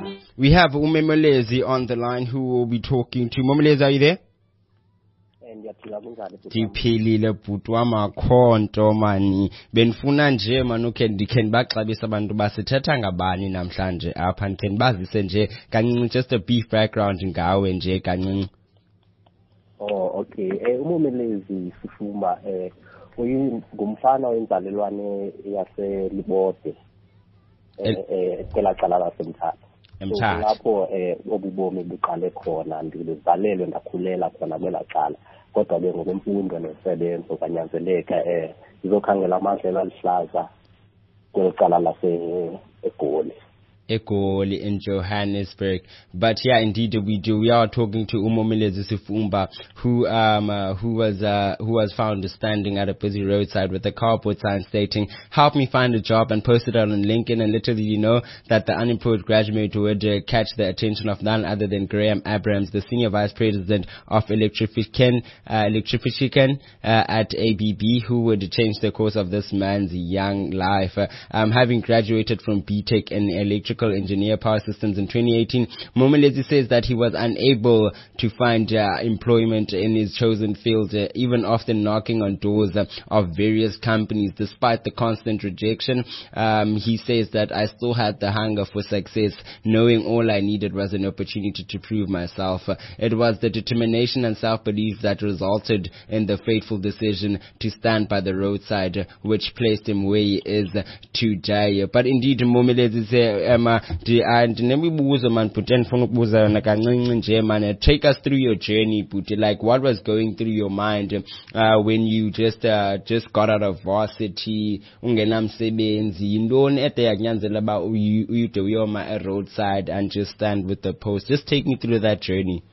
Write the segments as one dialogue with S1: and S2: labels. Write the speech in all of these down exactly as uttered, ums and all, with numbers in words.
S1: We have Umemelezi on the line who will be talking to. Umemelezi, are you there? Ndiphilile bhuti wamakhonto mani benifuna nje mani ukhe ndikhe ndibaxabisa abantu basithetha ngabani namhlanje apha ndikhe ndibazise nje kancinci just a brief background ngawe nje kancinci.
S2: Oh okay eh Umemelezi Sifuma eh uyingumfana wenzalelwane yaseLibode eh kwela cala laseMthatha.
S1: Emthatha
S2: lapho eh obubomi buqale khona ndizalelwe ndakhulela khona kwela cala. Kodwa ke ngokwemfundo nesebenzo kanyanzeleka eh izokhangela amandlela alihlaza kwecala lase eGoli
S1: eGoli in Johannesburg. But yeah, indeed we do. We are talking to Umemelezi Sifuma, who um uh, who was uh who was found standing at a busy roadside with a cardboard sign stating, "Help me find a job," and posted it on LinkedIn. And little did you know that the unemployed graduate would uh, catch the attention of none other than Graham Abrams, the senior vice president of Electrification uh, Electrification uh, at A B B, who would change the course of this man's young life. Uh, um, having graduated from B Tech in electrical engineer power systems in twenty eighteen, Umemelezi says that he was unable to find uh, employment in his chosen field, uh, even often knocking on doors uh, of various companies. Despite the constant rejection, um, he says that I still had the hunger for success, knowing all I needed was an opportunity to prove myself. Uh, it was the determination and self-belief that resulted in the fateful decision to stand by the roadside, uh, which placed him where he is uh, today. But indeed, Umemelezi says, um, and nemibuzo man puti ndifuna ukubuza nakancinci nje man, take us through your journey puti, like what was going through your mind uh, when you just uh, just got out of varsity ungenamsebenzi, yintoni ede yakunyanzela ba uyude uyoma a roadside and just stand with the post. Just take me through that journey.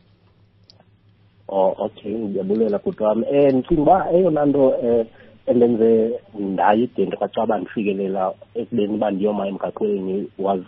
S2: Oh okay, ngiyabulela bhuti wami eh ndicinga uba eyona nto eh endenze ndayide ndikacaba ndifikelela ekubeni uba ndiyoma emgaqweni was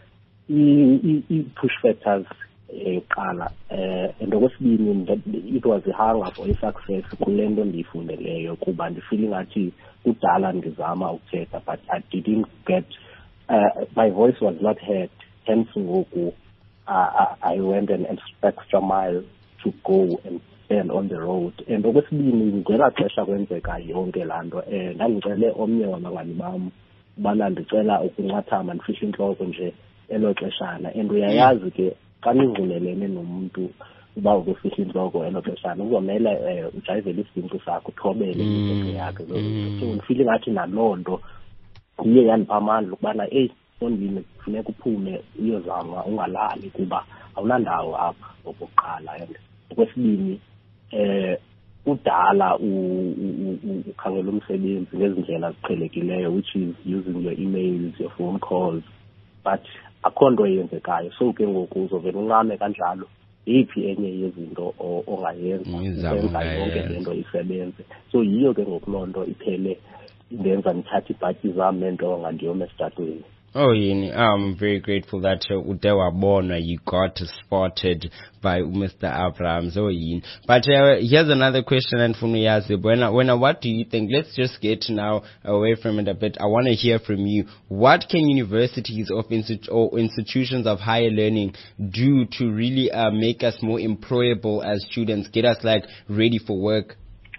S2: i-push factors yokuqala eh and okwesibini it was a hunger for success kule nto ndiyifundeleyo kuba ndifeel ngathi kudala ndizama ukuthetha but I didn't get uh, my voice was not heard, hence ngoku uh, I went an extra mile to go and stand on the road. And okwesibini ngela xesha kwenzeka yonke laa nto eh ndandicele omnye wabangani bam ubana ndicela ukuncathama ndifishe intloko nje elo xeshana, and uyayazi ke xa ningqulelene nomuntu uba ukufihla intloko elo xeshana uzomele ujayivele isintu sakho uthobele into yakhe. So ndifile ngathi naloo nto iye yandipha amandla ukubana eyi Fondini kufuneka uphume uyozama ungalali kuba awunandawo apha okokuqala. And okwesibini eh udala ukhangela umsebenzi ngezindlela ziqhelekileyo, which is using your emails, your phone calls, but akho nto eyenzekayo. So ke ngoku uzovele unqame kanjalo yiphi enye yezinto ongayenza ukwenza yonke le nto isebenze. So yiyo ke ngoku loo nto iphele indenza ndithatha ibhatyi zam nento ngandiyoma esitratweni.
S1: Oh, I'm very grateful that uh, Udewa Bona you got spotted by Mister Abrams. Oh, but uh, here's another question, and from Yazib, when when what do you think? Let's just get now away from it a bit. I want to hear from you. What can universities of institu- or institutions of higher learning do to really uh, make us more employable as students, get us like ready for work?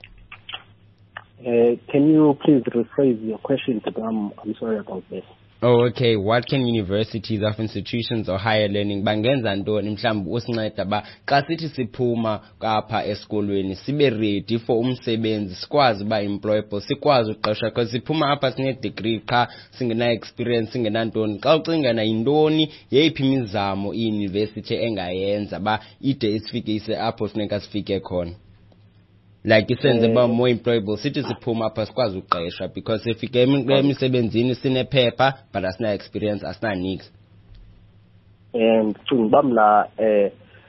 S2: Uh, can you please rephrase your question to them? I'm sorry about this.
S1: Oh, okay. What can universities of institutions or higher learning bangenza ntoni mhlawumbe usinceda ba xa sithi siphuma kapha esikolweni sibe ready for umsebenzi, sikwazi ba employable, sikwazi uqesha, because siphuma apha sine degree qha singena experience singena ntoni. Xa ucinga na yintoni yeyiphi imizamo i-university engayenza ba ide isifike ise apho sineka sifike khona, like isenze ba more employable, sithi siphuma apha sikwazi uqesha, because sifike emisebenzini sinephepha but asina experience, asina nix.
S2: And ndicinga uba mna eh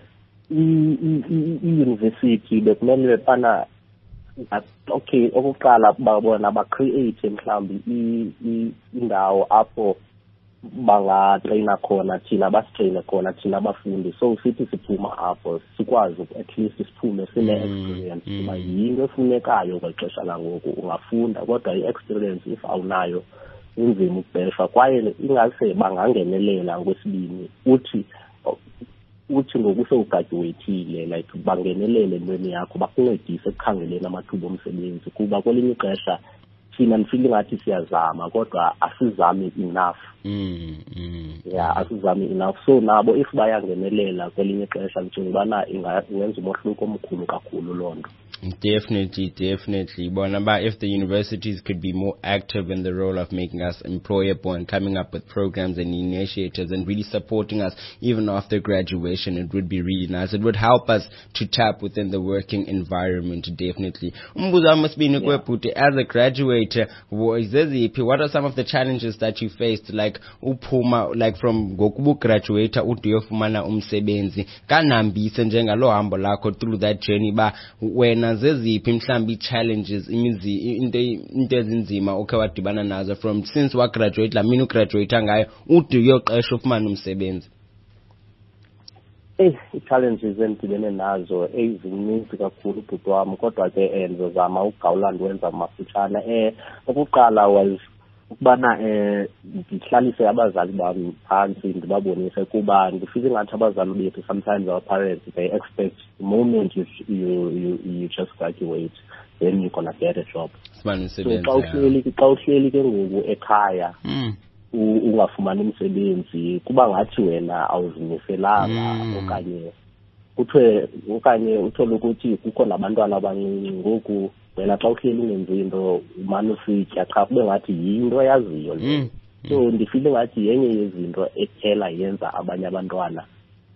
S2: i-university bekumele bana okay okokuqala babona ba-create mhlawumbi indawo apho bangatrayina khona thina basitrayine khona thina abafundi, so sithi siphuma apho sikwazi at least siphume sine-experience kuba yinto efunekayo kwexesha langoku. Ungafunda kodwa i-experience if awunayo inzima ukubheshwa kwaye ingase bangangenelela ngokwesibini uthi uthi ngoku ugraduateile like bangenelele entweni yakho bakuncedise ekukhangeleni amathuba omsebenzi kuba kwelinye ixesha thina ndifile ngathi siyazama kodwa asizami enough.
S1: mm, mm,
S2: yeah asizami enough so nabo if bayangenelela kwelinye ixesha ndicinga ubana ingenza umohluko omkhulu kakhulu loo nto.
S1: Definitely, definitely. Bonaba, if the universities could be more active in the role of making us employable and coming up with programs and initiatives and really supporting us even after graduation, it would be really nice. It would help us to tap within the working environment, definitely. Umbuzo must be as a graduate, what are some of the challenges that you faced, like upuma, like from gokubu graduate udiyofumana umsebenzi kanambise njengalo hambo lakho through that journey ba wena zeziphi mhlambi challenges imizi into ezinzima okhe wadibana nazo from since wa graduate la mina ugraduate ngayo ude uyoqesha ufumana umsebenzi?
S2: Eh i-challenges endibene nazo ezininzi kakhulu bhuti wami kodwa ke endizama ukugawula wenza mafutshane. Eh okuqala was ukubana eh ngihlalise abazali bami phansi ndibabonise kuba ndifike ngathi abazali bethu sometimes our parents they expect the moment you you you, you just graduate then you're gonna get a job.
S1: So
S2: xa uhleli xa uhleli ke ngoku ekhaya ungafumani umsebenzi kuba ngathi wena awuzimiselanga okanye kuthiwe okanye uthole ukuthi kukho nabantwana abancinci ngoku wena xa uhleli ungenzi into umane usitya cha kube ngathi yinto yaziyo le. So ndifile ngathi yenye yezinto ekuthela yenza abanye abantwana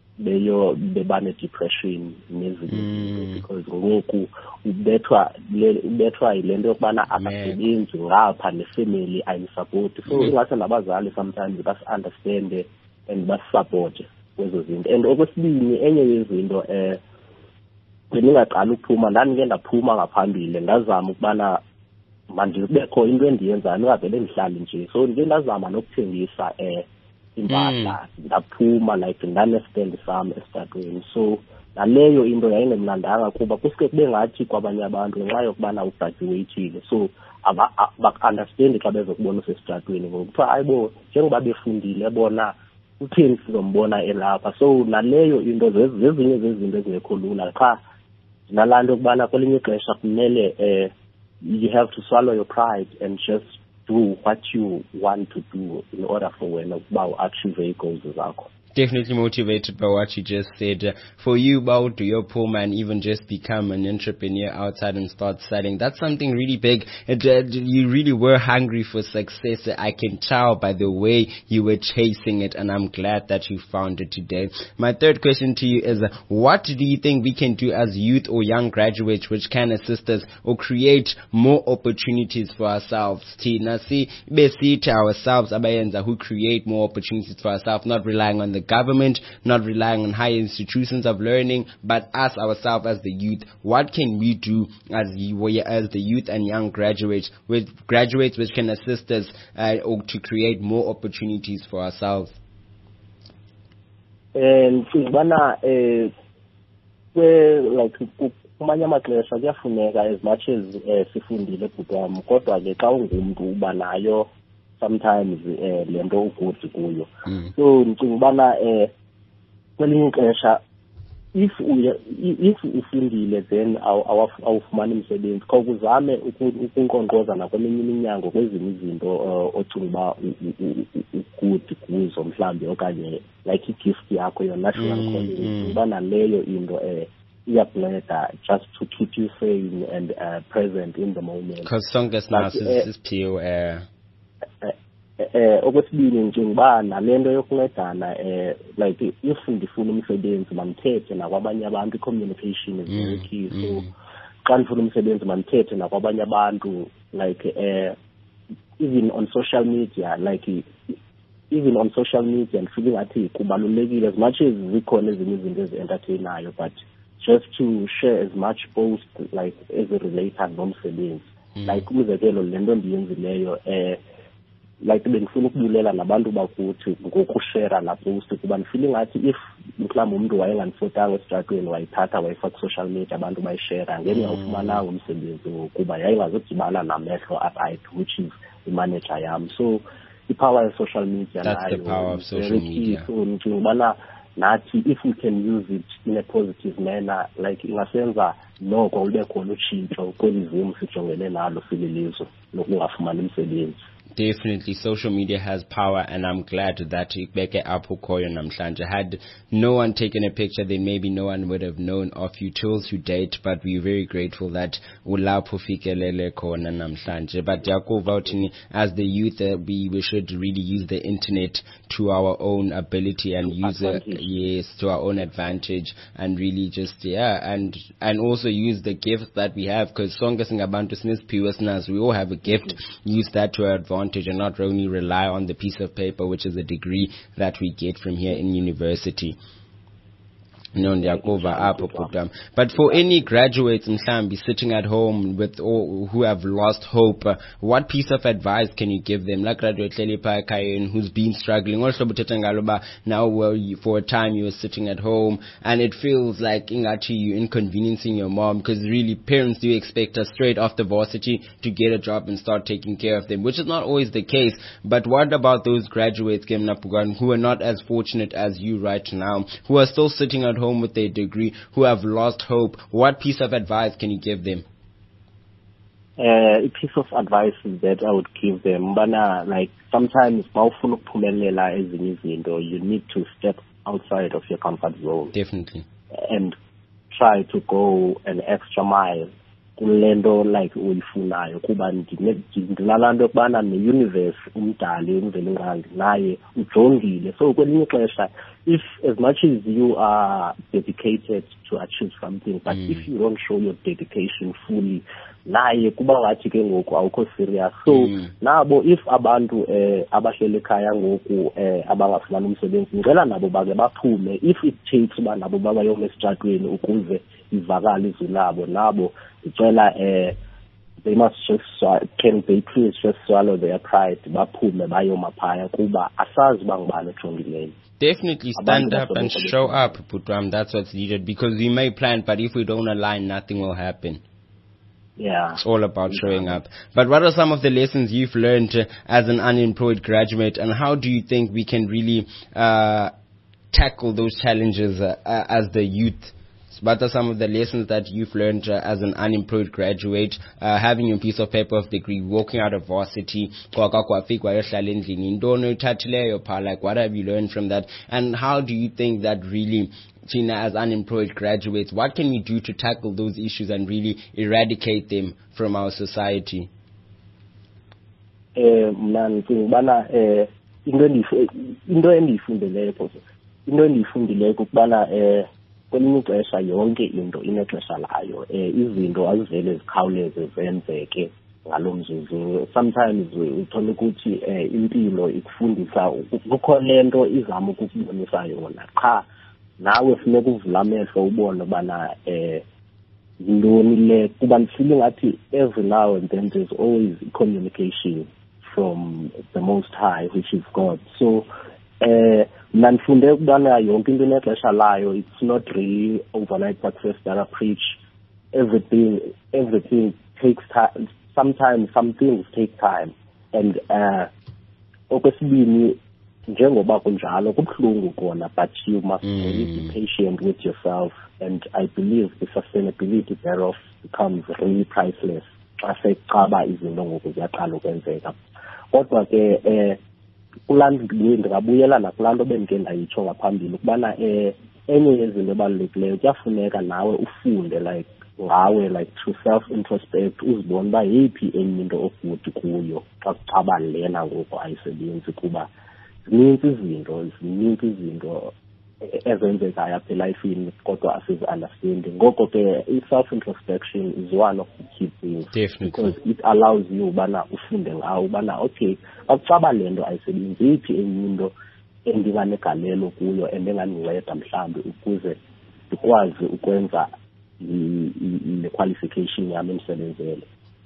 S2: beyo bebane depression nezinye because ngoku ubethwa ubethwa ilento yokubana akasebenzi ngapha nefamily ayisupport. So ingase nabazali sometimes bas understand and bas support kwezo zinto. And okwesibini enye yezinto eh bengingaqala ukuphuma ndandike ndaphuma ngaphambili ndazama ukubana mandibekho into endiyenzayo ngavele ndihlali nje. So ndike ndazama nokuthengisa eh impahla ndaphuma like ndanestand sami esitratweni. So naleyo into yayingemnandanga kuba kusuke kube ngathi kwabanye abantu ngenxa yokubana ugraduateile so aba-understand xa bezokubona usesitratweni ngokuthiwa ayibo njengoba befundile bona utheni sizombona elapha. So naleyo into zezinye zezinto ezingekho lula qha nalaa nto yokubana kwelinye ixesha kumele eh you have to swallow your pride and just do what you want to do in order for when you achieve goals zakho.
S1: Definitely motivated by what you just said. Uh, for you, Bao, do your poor man even just become an entrepreneur outside and start selling? That's something really big. It, uh, you really were hungry for success. I can tell by the way you were chasing it, and I'm glad that you found it today. My third question to you is, uh, what do you think we can do as youth or young graduates which can assist us or create more opportunities for ourselves? Tina, see, basically ourselves, abayenza, who create more opportunities for ourselves, not relying on the government, not relying on higher institutions of learning, but us ourselves as the youth. What can we do as the, as the youth and young graduates, with graduates which can assist us uh, or to create more opportunities for ourselves?
S2: And bana eh like kumanye amaxesha kuyafuneka as much as sifundile bhuti wami kodwa ke xa ungumntu uba nayo sometimes eh lento ukuthi kuyo. So ndicinga ubana eh kwelinye ixesha if if ufundile then awufumani umsebenzi khawuzame ukunkqonkqoza nakweminye iminyango kwezinye izinto ocinga uba ukuthi kuzo mhlambi okanye like igift yakho your national calling ubana leyo into eh iyakunceda just to keep you sane and uh, present in the moment
S1: because sonke sinaso isiphiwo eh
S2: eh okwesibili nje uba nalento yokuncedana eh like if ndifuna umsebenzi mandithethe nakwabanye abantu communication is very key. So xa ndifuna umsebenzi mandithethe nakwabanye abantu like eh even on social media like even on social media and feeling athi kubalulekile as much as zikhona ezinye izinto ezi-entertainayo but just to share as much post like as related nomsebenzi like umzekelo lento ndiyenzileyo eh like bendifuna ukubulela nabantu bakuthi ngokushare la post kuba ndifile ngathi if mhlawumbe umuntu wayenganisotanga esitratweni wayithatha wayifaka ku-social media abantu bayishare ngeke ngawufumananga umsebenzi ngokuba yayingazodibana namehlo right, which is imanager yam. So ipower ye-social media
S1: that's the power of social media.
S2: So ndicinga ubana nathi if we can use it in a positive manner, like ingasenza noko ube khona utshintsho kweli zimo sijongene nalo sililizwe lokungafumani umsebenzi.
S1: Definitely, social media has power, and I'm glad that Ibeke Apokoyo Namhlanje. Had no one taken a picture, then maybe no one would have known of you till to date, but we're very grateful that Ulapo Fikelele Kona Namhlanje. But Jaco Vautini, as the youth, uh, we, we should really use the internet to our own ability and use it, yes, to our own advantage, and really just, yeah, and and also use the gift that we have, because Songa Singabantu Smith Piwasnas, we all have a gift, use that to our advantage and not only rely on the piece of paper, which is a degree that we get from here in university. No, but for any graduates in Sambi sitting at home with or who have lost hope, uh, what piece of advice can you give them? Like graduate Lelipa Kayen, who's been struggling, also now well, you, for a time you were sitting at home and it feels like Ingachi you inconveniencing your mom, because really parents do expect us straight after varsity to get a job and start taking care of them, which is not always the case. But what about those graduates who are not as fortunate as you right now, who are still sitting at home with their degree, who have lost hope? What piece of advice can you give them?
S2: Uh, a piece of advice that I would give them, Bana, like sometimes you need to step outside of your comfort zone.
S1: Definitely.
S2: And try to go an extra mile. Kulendo like uyifunayo kuba ndinalando yokubana ne-universe umdali umvelingqangi naye ujongile. So kwelinye ixesha, if as much as you are dedicated to achieve something, but mm. if you don't show your dedication fully, naye kuba ngathi ke ngoku awukho serious. So mm. nabo if abantu eh abahleli ekhaya ngoku eh abangafumani umsebenzi, ngicela nabo bake baphume, if it takes uba nabo babayoma esitratweni ukuze ivakale izwi labo, nabo ngicela eh they must just can they please just swallow their pride, baphume bayoma phaya kuba asazi bangibani ejongileyo.
S1: Definitely stand up and show up, Putram. That's what's needed, because we may plan, but if we don't align, nothing will happen.
S2: Yeah.
S1: It's all about showing up. But what are some of the lessons you've learned uh, as an unemployed graduate, and how do you think we can really uh, tackle those challenges uh, uh, as the youth? What are some of the lessons that you've learned uh, as an unemployed graduate, uh, having your piece of paper of degree, walking out of varsity, like what have you learned from that? And how do you think that really, Tina, as unemployed graduates, what can we do to tackle those issues and really eradicate them from our society?
S2: Kwelinye ixesha yonke into inexesha layo. Eh izinto azivele zikhawuleze zenzeke ngalo mzuzu. Sometimes uthola ukuthi eh impilo ikufundisa ukukho lento izama ukukubonisa yona, cha nawe funeka uvula amehlo ubone bana eh yintoni le, kuba ndifile ngathi every now and then there's always communication from the Most High, which is God. So eh nandifunde ukubana yonke into inexesha layo. It's not really overnight success that I preach. Everything everything takes time. Sometimes some things take time, and uh okwesibini njengoba kunjalo kubuhlungu kona, but you must mm. really be patient with yourself, and I believe the sustainability thereof becomes really priceless xa seqaba izinto ngoku ziyaqala ukwenzeka. Kodwa ke eh ndingabuyela nakulaa nto bendike ndayitsho ngaphambili ukubana eh enye yezinto ebalulekileyo kuyafuneka nawe ufunde like ngawe, like to self introspect, uzibone uba yeyiphi enye into okude kuyo xa kuxaba lena ngoku ayisebenzi, kuba zininzi izinto zininzi izinto ezenzekayo apha elifini kodwa asizi-understandi. Ngoko ke i-self introspection is one of the key things.
S1: Definitely.
S2: Because it allows you ubana ufunde ngawo ubana okay akucaba le nto ayisebenzi, yiphi enye into endinganegalelo kuyo endingandinceda mhlawumbi ukuze ndikwazi ukwenza le qualification yam emsebenzele.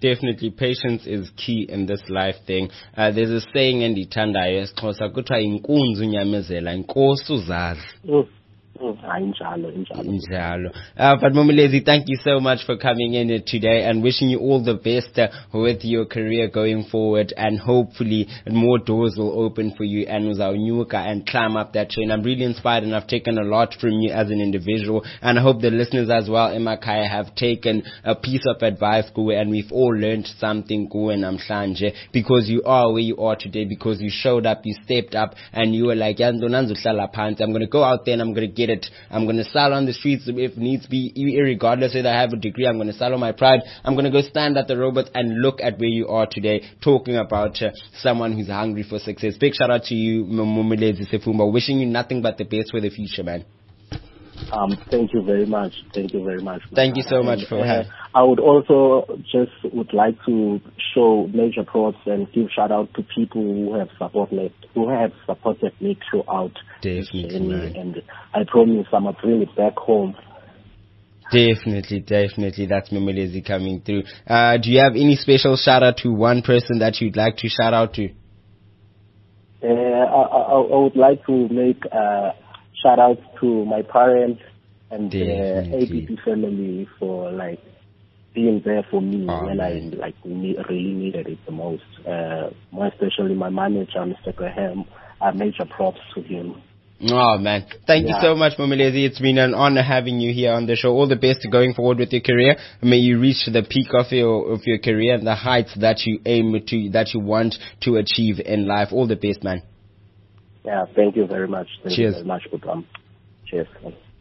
S1: Definitely, patience is key in this life thing. Uh, there's a saying in the Tandayo, esixhosa kuthiwa inkunzi unyamezela inkosi uzazi.
S2: Mm. Injalo, injalo.
S1: Injalo. Uh, but Momulezi, thank you so much for coming in today and wishing you all the best uh, with your career going forward, and hopefully more doors will open for you and uzawunyuka and climb up that train. I'm really inspired and I've taken a lot from you as an individual, and I hope the listeners as well in Makhaya have taken a piece of advice kuwe, and we've all learned something kuwe namhlanje, because you are where you are today because you showed up, you stepped up, and you were like, I'm going to go out there and I'm going to get it. I'm going to sell on the streets if needs be, regardless whether I have a degree. I'm going to sell on my pride. I'm going to go stand at the robots and look at where you are today, talking about uh, someone who's hungry for success. Big shout out to you, Momulezi Sefumba. Wishing you nothing but the best for the future, man.
S2: Um, thank you very much. Thank you very much.
S1: Thank you so much
S2: and,
S1: for
S2: uh,
S1: having.
S2: I would also just would like to show major props and give shout out to people who have supported who have supported me throughout.
S1: Definitely,
S2: and I promise I'm gonna bring it back home.
S1: Definitely, definitely. That's Momulezi coming through. Uh, do you have any special shout out to one person that you'd like to shout out to?
S2: Uh, I, I, I would like to make uh, shout out to my parents and the uh, A B P family for like being there for me oh, when man. I like need, really needed it the most. Uh, more especially my manager, Mister Graham. Uh, major props to him.
S1: Oh man, thank yeah. you so much, Momulezi. It's been an honor having you here on the show. All the best going forward with your career. May you reach the peak of your of your career and the heights that you aim to, that you want to achieve in life. All the best, man.
S2: Yeah, thank you very much. Thank
S1: Cheers.
S2: you very much, Budram. Cheers.